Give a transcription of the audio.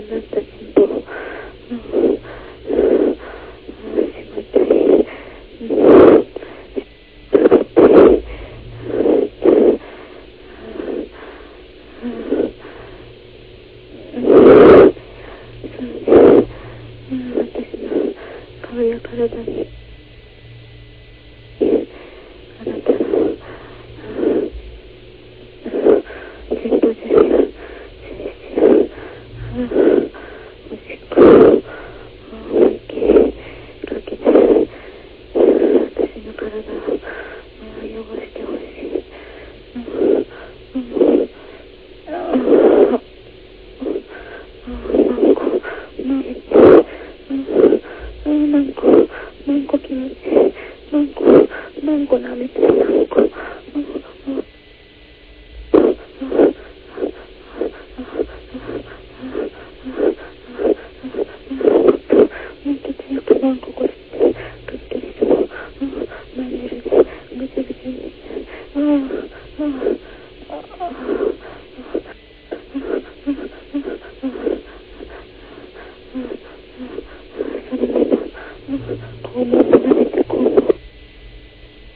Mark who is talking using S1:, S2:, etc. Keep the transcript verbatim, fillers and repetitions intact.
S1: なった心臓、うん顔や体にあなたの心臓汁や精子やおしっこを思いっきりかけて私の体を汚してほしい。何個何個気持ちいい何個何個舐めて何個もっと強く何個こしてくっきりとマンネルでぐちゃぐちゃにしてああああ